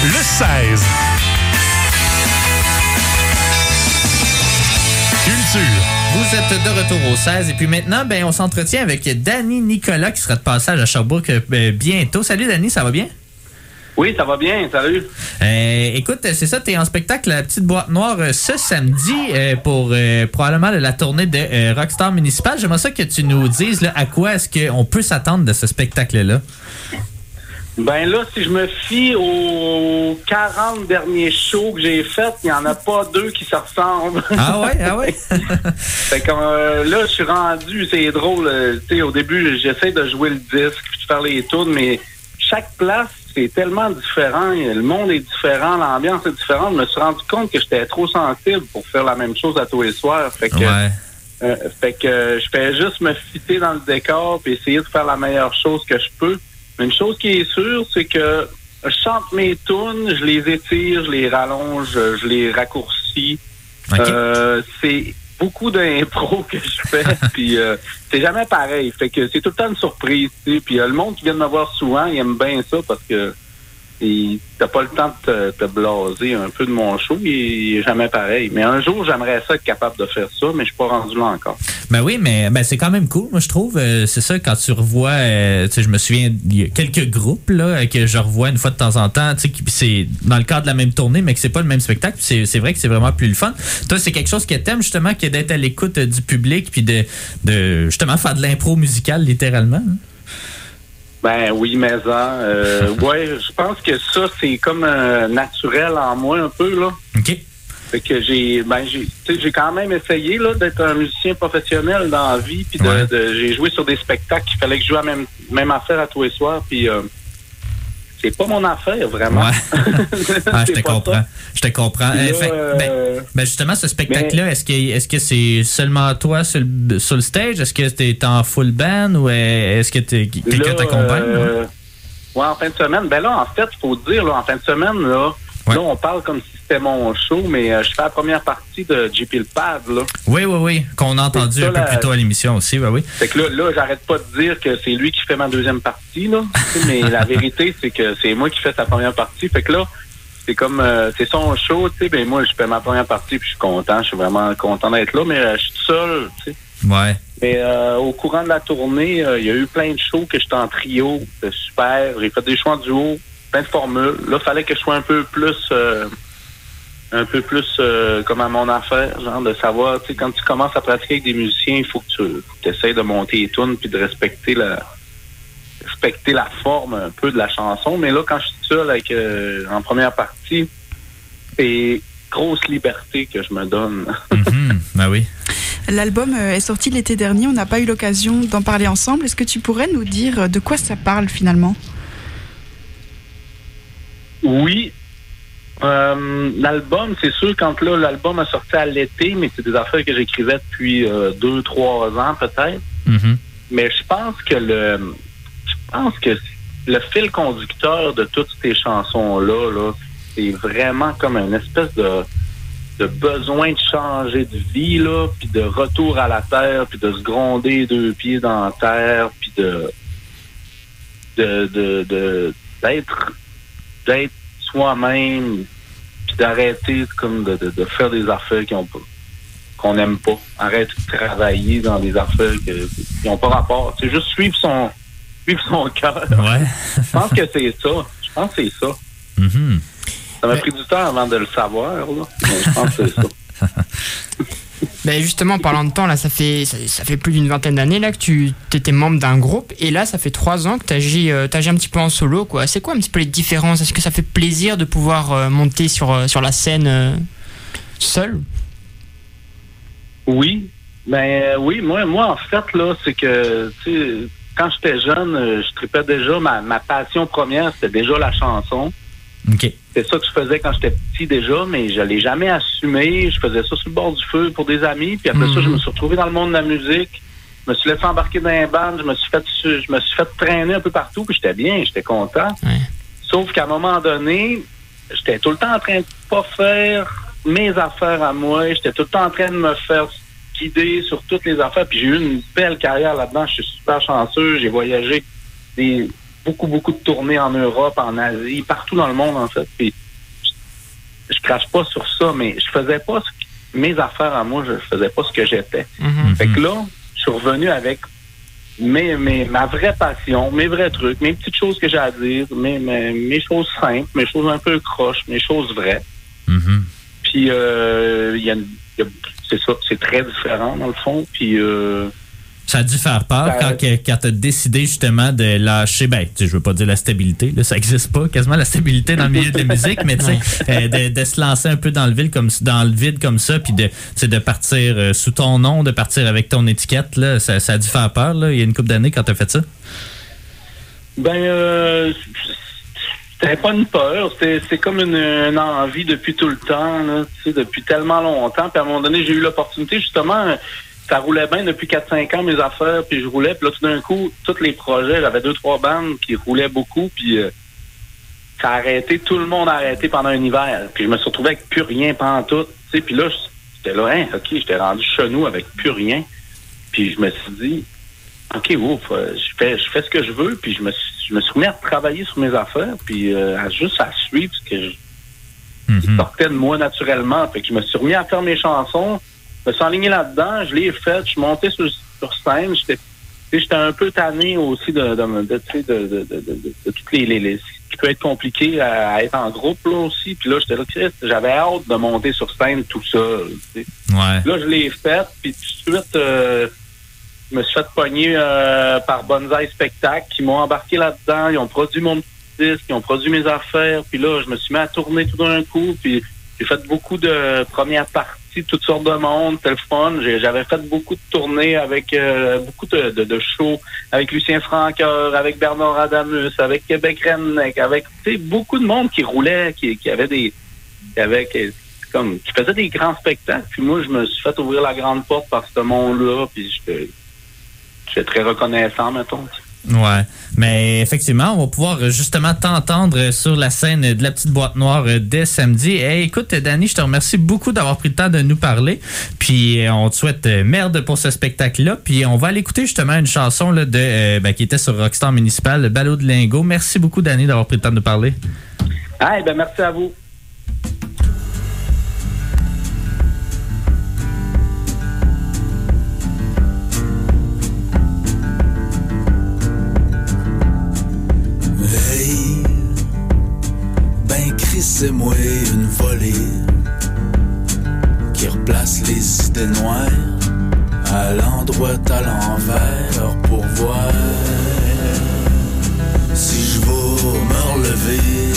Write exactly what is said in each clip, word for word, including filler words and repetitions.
le seize. Culture. Vous êtes de retour au seize et puis maintenant, ben, on s'entretient avec Danny Nicolas qui sera de passage à Sherbrooke euh, bientôt. Salut Danny, ça va bien? Oui, ça va bien, salut. Euh, écoute, c'est ça, t'es en spectacle La Petite Boîte Noire euh, ce samedi euh, pour euh, probablement la tournée de euh, Rockstar Municipal. J'aimerais ça que tu nous dises là, à quoi est-ce qu'on peut s'attendre de ce spectacle-là. Ben là, si je me fie aux quarante derniers shows que j'ai faits, il n'y en a pas deux qui se ressemblent. Ah ouais, ah ouais. Fait que euh, là, je suis rendu, c'est drôle. Euh, tu sais, au début, j'essaie de jouer le disque puis de faire les tours, mais chaque place, c'est tellement différent. Le monde est différent, l'ambiance est différente. Je me suis rendu compte que j'étais trop sensible pour faire la même chose à tous les soirs. Fait que, ouais. euh, fait que euh, je fais juste me fitter dans le décor puis essayer de faire la meilleure chose que je peux. Mais une chose qui est sûre, c'est que je chante mes tunes, je les étire, je les rallonge, je les raccourcis. Okay. Euh, c'est beaucoup d'impro que je fais, puis euh, c'est jamais pareil. Fait que c'est tout le temps une surprise, tu sais. Puis euh, le monde qui vient de me voir souvent, il aime bien ça parce que et t'as pas le temps de te, te blaser un peu de mon show, il est jamais pareil. Mais un jour, j'aimerais ça être capable de faire ça, mais je suis pas rendu là encore. Ben oui, mais ben c'est quand même cool, moi je trouve. Euh, c'est ça, quand tu revois, euh, tu sais, je me souviens, il y a quelques groupes là que je revois une fois de temps en temps, tu sais, qui c'est dans le cadre de la même tournée, mais que c'est pas le même spectacle. C'est, c'est vrai que c'est vraiment plus le fun. Toi, c'est quelque chose que t'aimes justement, qui est d'être à l'écoute euh, du public, puis de, de justement faire de l'impro musicale littéralement. Hein? Ben oui, mais euh, ouais, je pense que ça, c'est comme euh, naturel en moi un peu, là. OK. Fait que j'ai ben j'ai tu sais, j'ai quand même essayé là d'être un musicien professionnel dans la vie, puis de, ouais. de j'ai joué sur des spectacles qu'il fallait que je joue à même même affaire à tous les soirs, puis euh, c'est pas mon affaire vraiment. Ouais. Ah, je te comprends. Ça. Je te comprends. Là, euh, fait, euh, ben, ben justement, ce spectacle-là, mais, est-ce que est-ce que c'est seulement toi sur le, sur le stage? Est-ce que t'es en full band ou est-ce que t'es, quelqu'un t'accompagne? Euh, ouais, en fin de semaine. Ben là, en fait, il faut dire, là, en fin de semaine, là, ouais. là, on parle comme si c'était mon show, mais euh, je fais la première partie de J P le Pad, là. Oui, oui, oui, qu'on a entendu ça, un peu la... plus tôt à l'émission aussi, oui, oui. Fait que là, là, j'arrête pas de dire que c'est lui qui fait ma deuxième partie, là. Mais la vérité, c'est que c'est moi qui fais sa première partie. Fait que là, c'est comme, euh, c'est son show, tu sais, ben moi, je fais ma première partie, puis je suis content, je suis vraiment content d'être là, mais euh, je suis tout seul, tu sais. Ouais. Mais euh, au courant de la tournée, il euh, y a eu plein de shows que j'étais en trio, c'était super. J'ai fait des shows en duo, plein de formules. Là, il fallait que je sois un peu plus... Euh, un peu plus euh, comme à mon affaire, genre de savoir, tu sais, quand tu commences à pratiquer avec des musiciens, il faut que tu essaies de monter les tunes puis de respecter la respecter la forme un peu de la chanson. Mais là, quand je suis seul avec euh, en première partie, c'est grosse liberté que je me donne. Mm-hmm. Ben oui. L'album est sorti l'été dernier, on n'a pas eu l'occasion d'en parler ensemble. Est-ce que tu pourrais nous dire de quoi ça parle finalement? Oui. Euh, l'album, c'est sûr, quand là, l'album a sorti à l'été, mais c'est des affaires que j'écrivais depuis euh, deux, trois ans peut-être. Mm-hmm. Mais je pense que le je pense que le fil conducteur de toutes ces chansons-là, là, c'est vraiment comme une espèce de, de besoin de changer de vie, là, puis de retour à la terre, puis de se gronder deux pieds dans la terre, puis de, de, de, de d'être d'être soi-même, puis d'arrêter comme de, de, de faire des affaires qui ont pas, qu'on n'aime pas. Arrêter de travailler dans des affaires que, qui n'ont pas rapport. C'est juste suivre son suivre son cœur. Ouais. Je pense que c'est ça. Je pense que c'est ça. Mm-hmm. Ça m'a Mais... pris du temps avant de le savoir, là. Mais je pense que c'est ça. Ben justement, en parlant de temps, là, ça fait, ça, ça fait plus d'une vingtaine d'années là, que tu étais membre d'un groupe, et là, ça fait trois ans que tu agis, euh, un petit peu en solo, quoi. C'est quoi un petit peu les différences? Est-ce que ça fait plaisir de pouvoir euh, monter sur, euh, sur la scène euh, seul? Oui. Ben euh, oui, moi, moi, en fait, là, c'est que, tu sais, quand j'étais jeune, euh, je tripais déjà, ma, ma passion première, c'était déjà la chanson. OK. C'est ça que je faisais quand j'étais petit déjà, mais je l'ai jamais assumé. Je faisais ça sur le bord du feu pour des amis. Puis après mmh. ça, je me suis retrouvé dans le monde de la musique. Je me suis laissé embarquer dans un band. Je me suis fait, je me suis fait traîner un peu partout. Puis j'étais bien, j'étais content. Ouais. Sauf qu'à un moment donné, j'étais tout le temps en train de pas faire mes affaires à moi. J'étais tout le temps en train de me faire guider sur toutes les affaires. Puis j'ai eu une belle carrière là-dedans. Je suis super chanceux. J'ai voyagé des beaucoup, beaucoup de tournées en Europe, en Asie, partout dans le monde, en fait. Puis, je, je crache pas sur ça, mais je faisais pas ce, mes affaires à moi, je faisais pas ce que j'étais. Mm-hmm. Fait que là, je suis revenu avec mes, mes, ma vraie passion, mes vrais trucs, mes petites choses que j'ai à dire, mes, mes, mes choses simples, mes choses un peu croches, mes choses vraies. Mm-hmm. Puis, euh, y a, y a, c'est ça, c'est très différent, dans le fond. Puis, euh, ça a dû faire peur ça, quand, quand tu as décidé justement de lâcher, ben, tu sais, je veux pas dire la stabilité, là, ça n'existe pas quasiment la stabilité dans le milieu de la musique, mais tu sais, euh, de, de se lancer un peu dans le vide comme, dans le vide comme ça, puis de, de partir euh, sous ton nom, de partir avec ton étiquette, là, ça, ça a dû faire peur, là, il y a une couple d'années quand tu as fait ça? Ben, euh, c'était pas une peur, c'était, c'est comme une, une envie depuis tout le temps, là, tu sais, depuis tellement longtemps. Puis à un moment donné, j'ai eu l'opportunité, justement, ça roulait bien depuis quatre cinq ans, mes affaires, puis je roulais. Puis là, tout d'un coup, tous les projets, j'avais deux, trois bandes qui roulaient beaucoup, puis euh, ça a arrêté, tout le monde a arrêté pendant un hiver. Puis je me suis retrouvé avec plus rien pendant tout, tu sais. Puis là, j'étais là, hein, OK, j'étais rendu chenou avec plus rien. Puis je me suis dit, OK, ouf, je fais, je fais ce que je veux, puis je me suis, je me suis remis à travailler sur mes affaires, puis euh, à, juste à suivre ce que je mm-hmm. sortais de moi naturellement. Fait que je me suis remis à faire mes chansons, je me suis enligné là-dedans, je l'ai fait, je suis monté sur, sur scène, j'étais, j'étais un peu tanné aussi de, de, de, de, de, de, de, de, de, de toutes les, les, les, ce qui peut être compliqué à, à être en groupe là aussi. Puis là, j'étais là, Christ, j'avais hâte de monter sur scène tout seul. Tu sais. Ouais. Là, je l'ai fait, puis tout de suite, euh, je me suis fait pogner euh, par Bonsaï Spectacle, qui m'ont embarqué là-dedans, ils ont produit mon petit disque, ils ont produit mes affaires, puis là, je me suis mis à tourner tout d'un coup, puis j'ai fait beaucoup de premières parties, toutes sortes de monde, c'était le fun. J'ai, j'avais fait beaucoup de tournées avec euh, beaucoup de, de, de shows, avec Lucien Francoeur, avec Bernard Adamus, avec Québec Redneck, avec tu sais, beaucoup de monde qui roulait, qui, qui avait des... qui avait... Qui, comme, qui faisait des grands spectacles, puis moi, je me suis fait ouvrir la grande porte par ce monde-là, puis j'étais... J'étais très reconnaissant, mettons. Ouais, mais effectivement, on va pouvoir justement t'entendre sur la scène de la petite boîte noire dès samedi. Hey, écoute, Danny, je te remercie beaucoup d'avoir pris le temps de nous parler. Puis on te souhaite merde pour ce spectacle-là. Puis on va aller écouter justement une chanson là, de euh, ben, qui était sur Rockstar Municipal, le Ballot de Lingo. Merci beaucoup, Danny, d'avoir pris le temps de nous parler. Hey, ben merci à vous. C'est moi une volée qui replace les idées noires à l'endroit à l'envers pour voir si je vais me relever.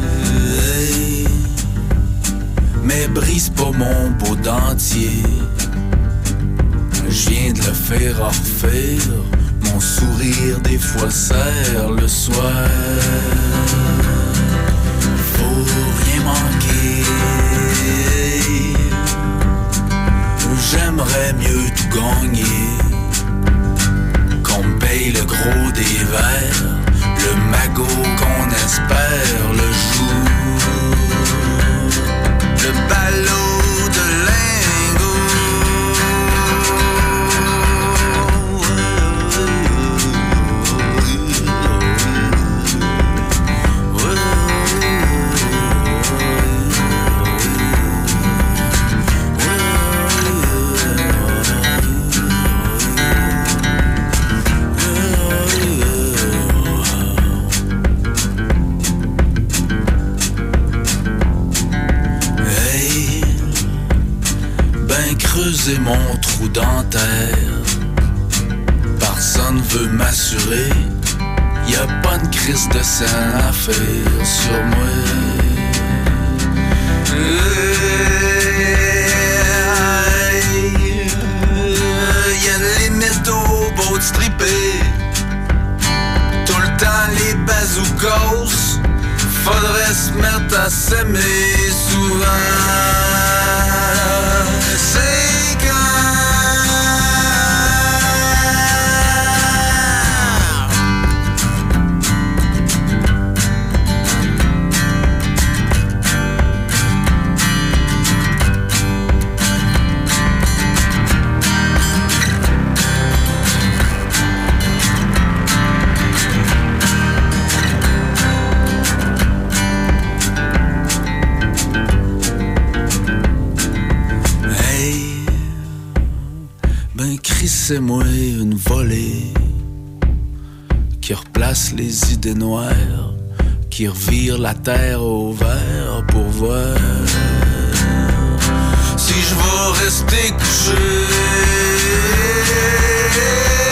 Mais brise pas mon beau dentier, je viens de le faire refaire. Mon sourire des fois serre le soir. Rien manquer. J'aimerais mieux tout gagner, qu'on me paye le gros des verres, le magot qu'on espère le jour, le ballot de lingot. Creuser mon trou dentaire, personne veut m'assurer, y a pas de crise de scène à faire sur moi. Y a une limite au beau de stripper, tout le temps les bazookas, faudrait se mettre à s'aimer souvent. C'est quand laissez-moi une volée qui replace les idées noires, qui revire la terre au vert pour voir si je vais rester couché